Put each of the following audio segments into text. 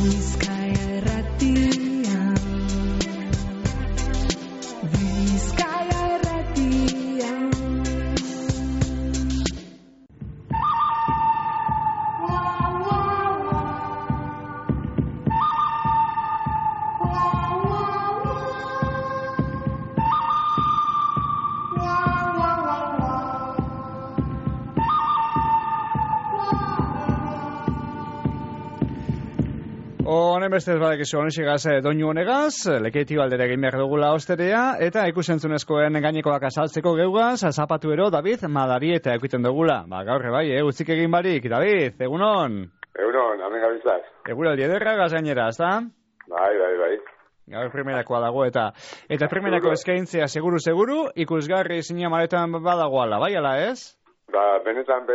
Bestez badakizu honexigaz doinu honegaz, lekeiti baldera egin behar dugula osterea, eta ikusentzunezkoen gainekoak asaltzeko geugaz, zapatu ero, David, Madarieta ekiten dugula. Gaur bai, utzik egin barik, David, egunon? Egunon, hamen gabitzaz. Eguraldi ederra gazainera, ezta? Bai. Gaur primerakoa dago, eta primerako eskaintzea seguru, ikusgarri zina maletan badagoala, bai ala ez? Benetan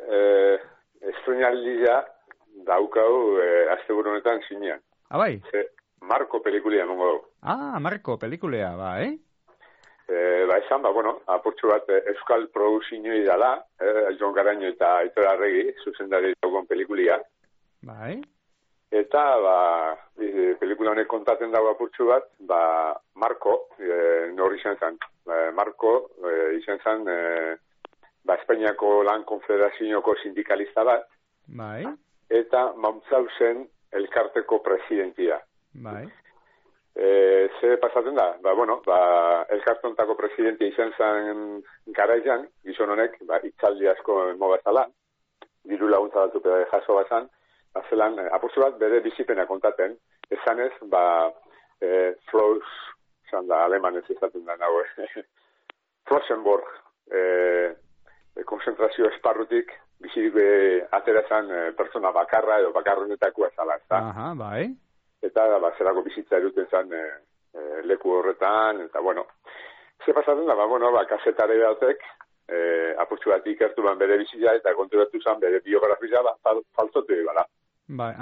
estrenaldia daukau asteburu honetan zinean. Bai? Marko pelikulea mongo dugu. Marko pelikulea, bai. Esan, apurtxo bat euskal produzinoi dala, Jon Garaño eta Aitor Arregi, zuzendari dagoen pelikulia. Bai. Eta, pelikula honek kontatzen dago apurtxo bat, Marko, nor izan zen. Marko izan zen, Espainiako Lan Konfederazioko sindikalista bat. Bai. Eta Mauthausen elkarteko presidentia. Bai. Ze pasatzen da? Elkartontako presidentia izan zen garaian, gizon honek, itzaldi asko mogazala, diru laguntza batu jaso bazan, zelan, apustu bat bere bizipena kontaten, esanez, Flos, zan da, alemanez izaten da nago, Flossenborg, konzentrazio esparrutik, bizirik aterazan pertsona bakarra edo bakarrenetakoa zala, ez da? Bai. Eta zelako bizitza eruten zen leku horretan, eta ze pasatzen da, kasetare batek, apurtxu bat ikertu bere bizitza eta konturatu zen bere biografia faltotu ebala. Bai,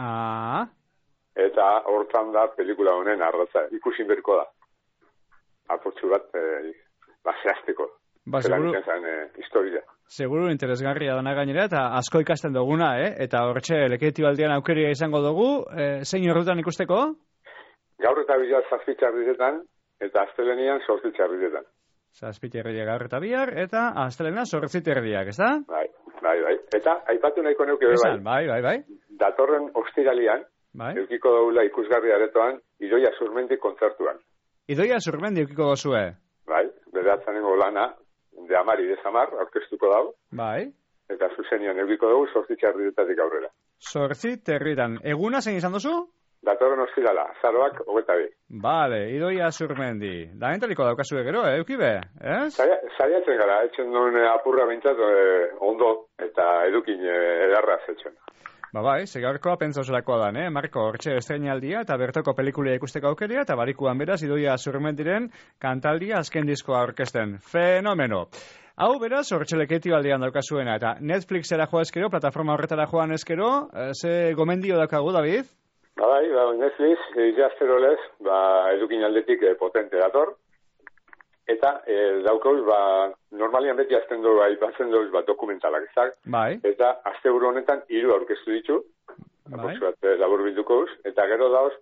Eta hortan da pelikula honen arratza, ikusin berko da. Apurtxu bat, zehazteko. Zelan izan zen historia. Seguru interesgarria dana gainera, eta asko ikasten duguna, Eta horretxe leketi baldian aukeria izango dugu, zein horretan ikusteko? Gaur eta bihar zazpitxarrizetan, eta astelenian sortzitxarrizetan. Zazpitxarriak gaur eta bihar, eta astelena sortziterdiak, ez da? Bai. Eta aipatu nahiko neuke bai. Datorren ostiralian, eukiko daula ikusgarri aretoan, Idoia Zurmendi kontzertuan. Idoia Zurmendi eukiko dozue? Bai, beratzanengo lana, de Amari de Samar, aurkeztuko dago. Bai. Eta zuzenian eukiko dugu, sortzitxarrizetatik aurrera. Sortziterritan. Eguna zein izan duzu? Datorren ostirala, zaroak 22. Bale, Idoia Zurmendi. Da entariko daukazue gero, eukibe, ez? Zaiatzen gara, etxen duen apurra bintzat ondo, eta edukin edarraz etxen. Bai, segarkoa pentsauslakoa da, Marko, hortxe estreinaldia eta bertoko pelikulia ikusteko aukeria, eta barikuan beraz, Idoia Zurmendiren kantaldia azken diskoa orkesten. Fenomeno! Hau beraz, hortxe leketi baldean daukazuena, eta Netflixera joa eskero, plataforma horretara joan eskero, ze gomendio daukagu, David? Bai, Netflix, jazterolez, edukin aldetik potente dator, eta daukauz, normalian beti azten dugu, aipatzen dugu, dokumentalak, ezak? Bai. Eta asteburu honetan 3 aurkeztu ditu, labur bilduko eta gero dauz,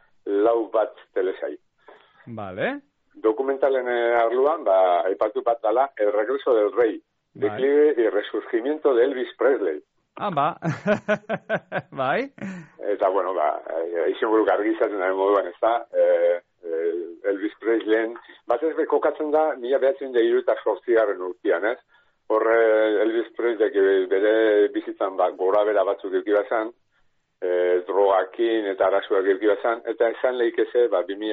4 telesai. Vale. Dokumentalen arluan, aipatu bat dala, El regreso del rey, declive y resurgimiento de Elvis Presley. Bai. Eta, izan buruk argizatzen da moduan, ez da, Elvis Presley, batez kokatzen da, 1968 urtean, ez? Horre, Elvis Presley bere bizitzan gora bera batzuk eukibazan, drogakin eta arasuak eukibazan, eta esan lehikeze,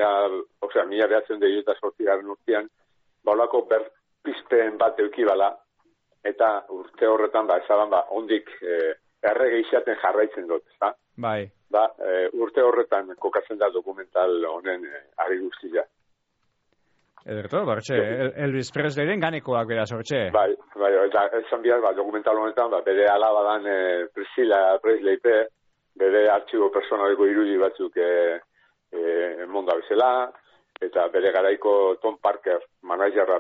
1968 urtean, baulako berpizpen bat eukibala, eta urte horretan, esaban, ondik errege izaten jarraitzen dut, ez da? Bai. Urte horretan kokatzen da dokumental honen ari guztia. Ederto, bartxe, Elvis Presleyren ganekoak beraz, hortxe. Bai, eta esan bihar, dokumental honetan, bere alabadan Priscilla Presley bere artxibo personaleko irudi batzuk monda bezala, eta bere garaiko Tom Parker, managerra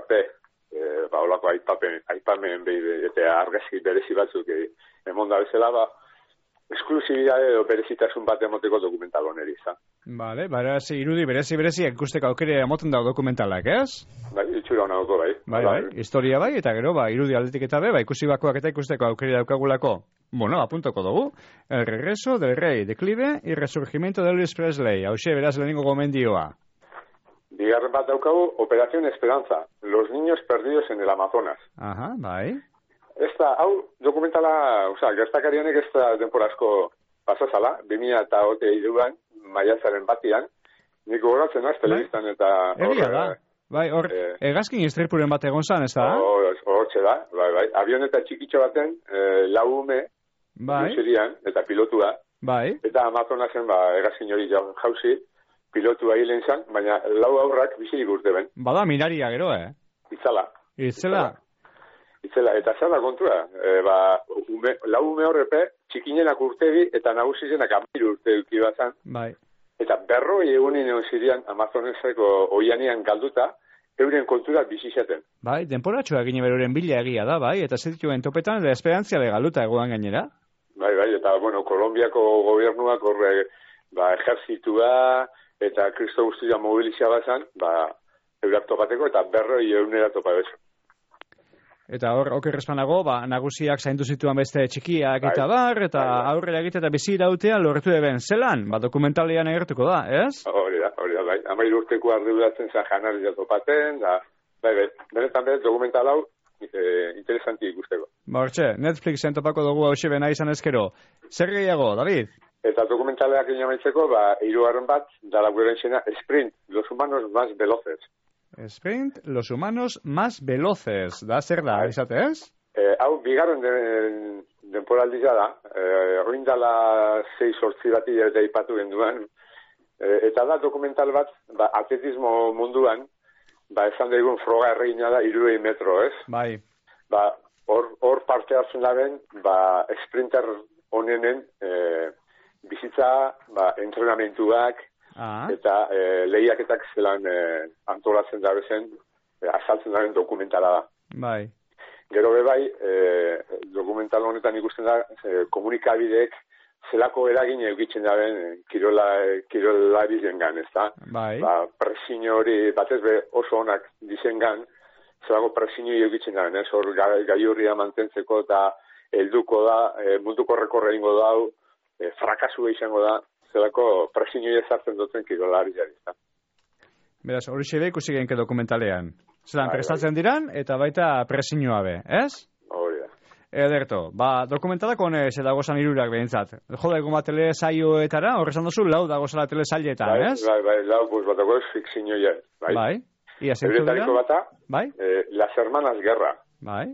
olako aipamen eta argazki berezi batzuk monda bezala, esklusibidade edo berezitasun bat emoteko dokumental honeri, za. Vale, irudi berezi ikusteko aukera emoten da dokumentalak, ez? Bai, itxura hona doko, bai. Bai, historia bai, eta gero, irudi aldetik eta ikusi bakoak eta ikusteko aukera daukagulako. Bueno, apuntoko dugu. El regreso del rey, declive y resurgimiento de Elvis Presley. Hauxe, beraz, lehenengo gomendioa. Bigarren bat daukagu, Operación Esperanza, los niños perdidos en el Amazonas. Aha, bai. Hau dokumentala, gertakarianek ez da denporazko pasazala, 2008an, maiatzaren batian, nik gogoratzen naz, telebistan eta... Egia da. Bai, hor, egazkin istripuren bat egon zan, ez da? Hortxe da, bai. Avioneta txikitxo baten, lau ume, duzerian, eta pilotua, bai. Eta Amazonasen, egazkin hori jauzi, pilotua hilen zan, baina lau aurrak bizirik urte ben. Bada, miraria gero, Itzela, eta zer da kontua, lau ume horrepe, txikinenak urtegi eta nagusizenak 10 urte ukibazan. Bai. Eta 40 egunin egon zirian Amazoneseko oianean galduta, euren kontura bizizaten. Bai, denporatxoa egine beruren bila egia da, bai, eta zituen topetan de esperantzia de galduta egoan gainera. Bai, eta, Kolombiako gobernuak horre, ejerzitua eta kristo guztia mobilizia bazan, eurak topateko eta 40 egunera topa bezo. Eta hor, okerrezpanago, nagusiak zaindu zituen beste txikiak eta eta aurrera egite eta bizi irautean lortu eben zelan, dokumentalian agertuko da, ez? Hori da, bai. 13 urteko arduratzen zen janaria topaten, benetan dokumental hau interesanti ikusteko. Hortxe, Netflixen topako dugu hauxe bena izan ezkero. Zer gehiago, David? Eta dokumentaleak inamaitzeko, hirugarren bat, dala gueren zena, Sprint, los humanos más veloces. Sprint, los humanos más veloces. Da, zer da, izate ez? Hau, bigarren denporaldia da, oindala 6-8 bati eta ipatu genduan, eta da dokumental bat, atletismo munduan, esan daigun froga erregina da 3 metro, ez? Bai. Hor parte hartzen daben, sprinter honenen bizitza, entrenamentuak, eta lehiaketak zelan antolatzen dabezen, azaltzen daren dokumentala da. Bai. Gero dokumental honetan ikusten da, komunikabideek zelako eragin eukitzen daben kirolari zengan, ez da? Bai. Presiño hori, batez oso onak dizengan, zelako presiño eukitzen daben, ez? Hor gaiurria mantentzeko eta helduko da, munduko rekorra ingo dau, frakasu izango da, zelako presiñoi ezartzen duten kirolari jari, ez da? Beraz, hori xebe ikusi genke dokumentalean. Zeran, prestatzen diran, eta baita presiñoa be, ez? Hori da. Ederto, dokumentalak honez dagozan irurak behintzat. Joda egun bat telesaioetara, horrezan dozu, lau dagozala telesailetan, ez? Bai, lau batako fikzioia. Bai. Ia zentu dira? Bata, bai? Las Hermanas Guerra. Bai.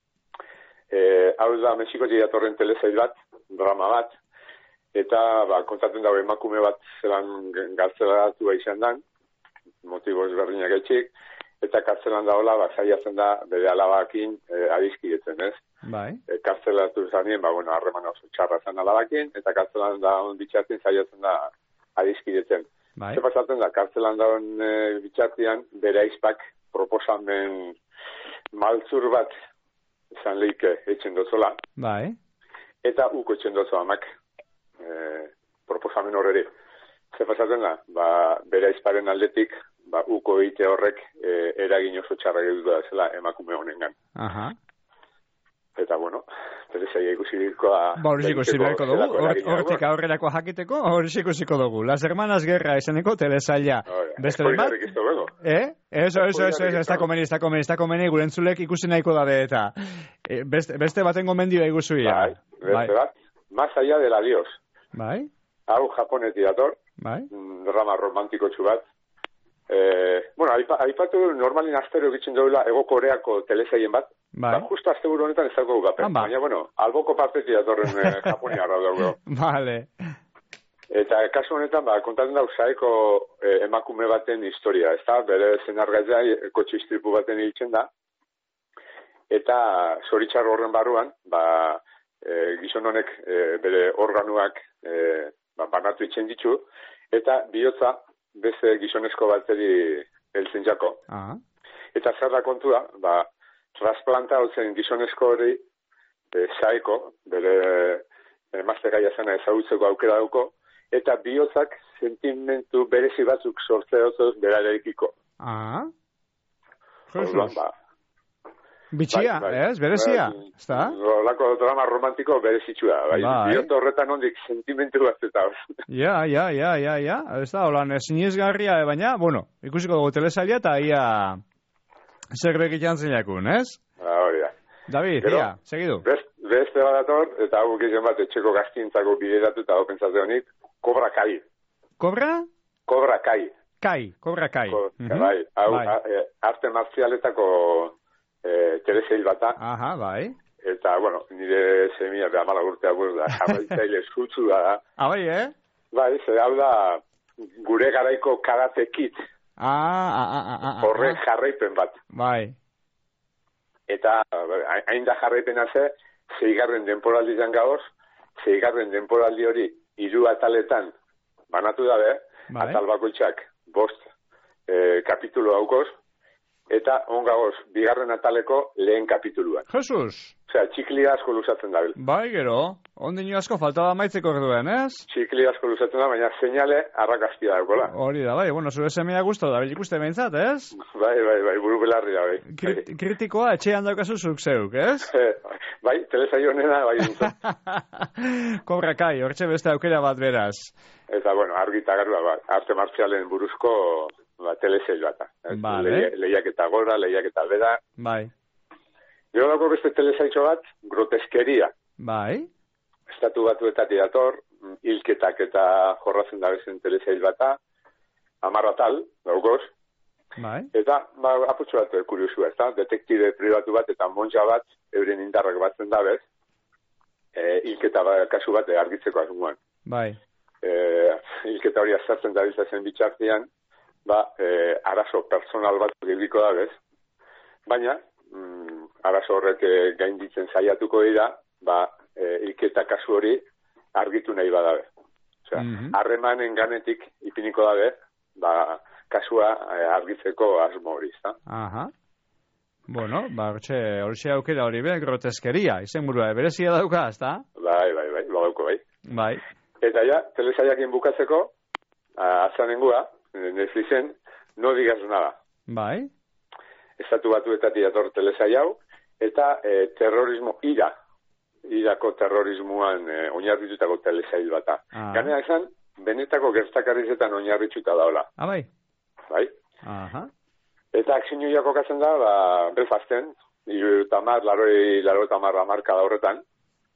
Hau da, Mexikotik datorren telesail bat, drama bat, eta kontatzen dago emakume bat zelan gartzelaratua izan dan, motibo ezberdinak etxik, eta kartzelan daola, saiatzen da, bere alabakin adizkidetzen, ez? Bai. Kartzelatu zanien, harreman oso txarra zen alabakin, eta kartzelan daun bitxartin saiatzen da adizkidetzen. Bai. Zer pasatzen da, kartzelan daun bitxartian, bere aizpak proposamen maltzur bat izan lehike etxen dozola. Bai. Eta uko etxen dozo amak proposamen horreri. Zer pasatzen da, bere aizparen aldetik, uko egite horrek eragin oso txarra gehiago da zela emakume honengan. Aha. Eta, telesaia ikusi dirkoa... Hori ikusi beharko dugu, hortik aurrerako jakiteko, hori ikusiko dugu. Las Hermanas Guerra izeneko telesaia. Beste den bat? Eso, ez da komeni, gure entzulek ikusi nahiko dabe eta. Beste baten gomendioa iguzuia. Beste bat, Más allá del adiós. Bai. Hau japonetik dator. Bai. Drama romantiko bat. Aipatu normalin astero egitzen duela Ego Koreako telesaien bat. Bai. Justo asteburu honetan ez dago gapen. Baina, alboko partetik datorren japoniarra dago. Vale. Eta kasu honetan, kontatzen da usaiko emakume baten historia, ez da? Bere zenargatzea kotxe istripu baten hiltzen da. Eta zoritxar horren barruan, gizon honek bere organuak banatu itzen ditu, eta bihotza beste gizonezko bateri heltzen jako. Eta zer da kontua, trasplanta hotzen gizonezko hori zaiko, bere emaztegaia zena ezagutzeko aukera dauko, eta bihotzak sentimentu berezi batzuk sortzea dut berarekiko. Ah, Jesus. Bitxia, ez? Berezia, ez da? Olako drama romantiko berezitsua, bai. Bihot horretan ondik sentimentu bat eta. Ja. Ez da, holan, sinizgarria, baina, bueno, ikusiko dugu telesaila eta ia zerbek itxantzen jakun, ez? Hori da. David, ia, segidu. Beste bat dator, eta hau gizien bat etxeko gaztintzako bideratu eta hau pentsatze honik, Cobra Kai. Cobra? Cobra Kai. Cobra Kai. Bai, hau arte marzialetako telesail bata. Aha, bai. Eta, bueno, nire semia beha mala urtea da, jarraitzaile zutzu da. Bai, Bai, ze hau da gure garaiko Karate Kid. Horren jarraipen bat. Bai. Eta, hain da jarraipena ze, 6. denporaldian gauz, 6. denporaldi hori 3 ataletan banatu dabe, atal bakoitzak 5 kapitulo haukoz, eta ongagoz, 2. ataleko lehen kapituluan. Jesus! Osea, txikli asko luzatzen dabil. Bai, gero, ondino asko falta da maitzeko orduen, ez? Txikli asko luzatzen da, baina seinale arrakastia daukola. Hori da, bai, bueno, zure semea guztu da, ikuste behintzat, ez? Bai, buru belarri da, bai. Kritikoa etxean daukazu zuk zeuk, ez? Bai, telesaio honena, bai dintzat. Cobra Kai, hortxe beste aukera bat beraz. Eta, bueno, argita garua, arte martzialen buruzko telesail bata. Vale. Lehiak eta gora, lehiak eta bera. Bai. Gero dago beste telesaitxo bat, groteskeria. Bai. Estatu batuetatik dator, hilketak eta jorratzen da bezen telesail bata, 10 atal, daugoz. Bai. Eta, aputxo bat kuriosua, ez da? Detektibe pribatu bat eta monja bat, euren indarrak batzen da bez, hilketa kasu bat argitzeko asmoan. Bai. Hilketa hori azartzen da bizatzen bitxartian, arazo personal bat egiko da bez, baina, arazo horrek gainditzen saiatuko dira, hilketa kasu hori argitu nahi badabe. Osea, harremanen ganetik ipiniko dabe, kasua argitzeko asmo hori, ezta? Aha. Bueno, hortxe aukera hori be, groteskeria, izen burua, berezia dauka, ezta? Bai, badauko, bai. Bai. Eta ja, telesaiakin bukatzeko, azanengua, Netflixen, no digas nada. Bai. Estatu batuetatik dator telesai hau, eta terrorismo irako terrorismoan oinarritutako telesail bata. Ganea esan, benetako gertakarrizetan oinarrituta daola. Bai. Bai. Aha. Eta aksinioia kokatzen da, Belfasten, 70, marka da horretan,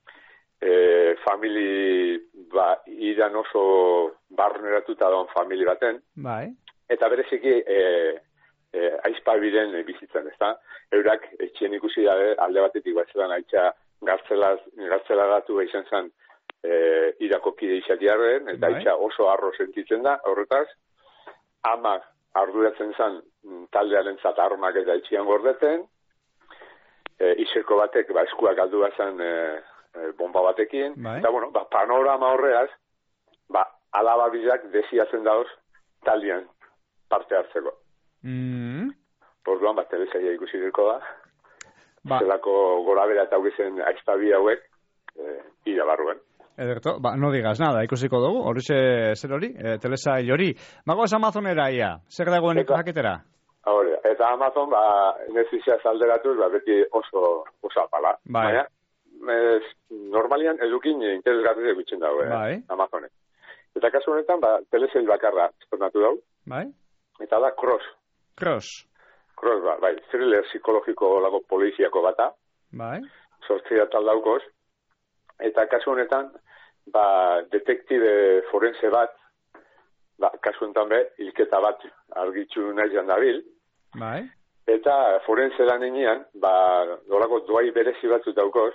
famili, iran oso barneratuta daun famili baten, bai. Eta bereziki aizpabiren bizitzen, ezta? Eurak etxien ikusi dabe, alde batetik batzelan aitza gartzelagatu izan zen irako kide izatiarren, eta aitza oso arro sentitzen da, horretaz, ama arduratzen zen taldearen zat armak eta etxian gordeten, izeko batek eskuak aldu bazan bomba batekin, eta bueno, panorama horreaz, alaba bizak desiatzen dauz taldean parte hartzeko. Orduan, telesaia ikusi dirko da. Zelako gorabera eta haugezen aizpabi hauek ira barruen. Ederto, no digas nada, ikusiko dugu, horixe zer hori, telesail hori. Magoaz Amazonera ia, zer dagoen jaketera? Hore, eta Amazon, Netflixia alderatuz, beti oso apala. Bai. Normalian edukin interesgarri egitzen dago, Amazonek. Eta kasu honetan, telesail bakarra espernatu dago. Bai. Eta da Cross, bai, thriller psikologiko lago poliziako bata. Bai. 8 atal daukoz. Eta kasu honetan, detektibe forense bat, kasu honetan hilketa bat argitzu nahi jandabil. Bai. Eta forense lan enean, dolako doai berezi batzu daukoz,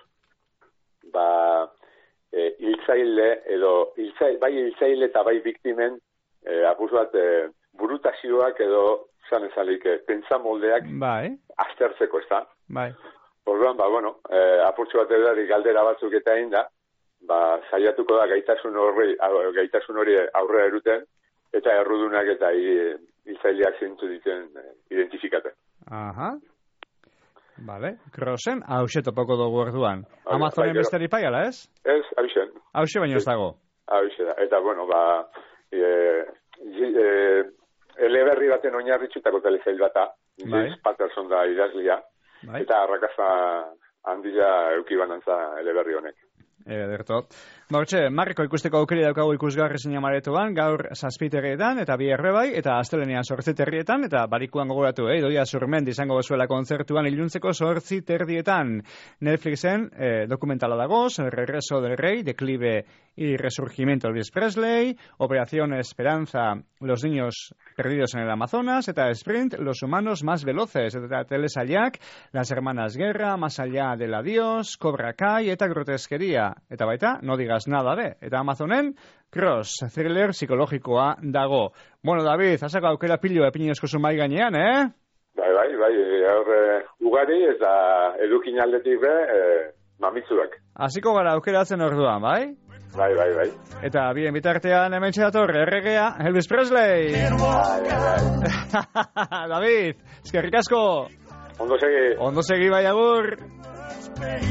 hiltzaile edo, bai hiltzaile eta bai biktimen, apuz bat, burutazioak edo, zan ezalik, pentsamoldeak aztertzeko, ez da? Bai. Orduan, apurtxo bat edari galdera batzuk eta egin da, saiatuko da gaitasun hori aurrera eruten, eta errudunak eta hiltzaileak zintu dituen identifikaten. Aha. Vale, Crossen, hause topoko dugu orduan. Amazonen besteri paiala, ez? Ez, hausen. Hause baino ez dago. Hause da, eta bueno, eleberri baten oinarritxutako telesail bata, James Patterson da idazlia, eta arrakasa handia eukiban antza eleberri honek. Ederto. Hortxe, Marko ikusteko aukeri daukagu ikusgarri zinemaretuan, gaur 7:00 eta bi bai, eta astelenean 8:00 eta barikuan gogoratu, Idoia Zurmendi izango bezuela kontzertuan iluntzeko 8:30. Netflixen dokumentala dago, El regreso del rey, declive y resurgimiento de Elvis Presley, Operación Esperanza, los niños perdidos en el Amazonas, eta Sprint, los humanos más veloces, eta telesailak, Las hermanas Guerra, Más allá del adiós, Cobra Kai, eta Grotesquería, eta baita, No digas nada be, eta Amazonen, Cross, thriller psikologikoa dago. Bueno, David, hasako aukera pilo epinezko zumai gainean, Bai, ugari eta edukin aldetik mamitzuak. Hasiko gara aukeratzen orduan, bai? Bai. Eta bien bitartean hemen txedator, erregea, Elvis Presley! David, eskerrik asko! Ondo segi! Ondo segi, bai, agur!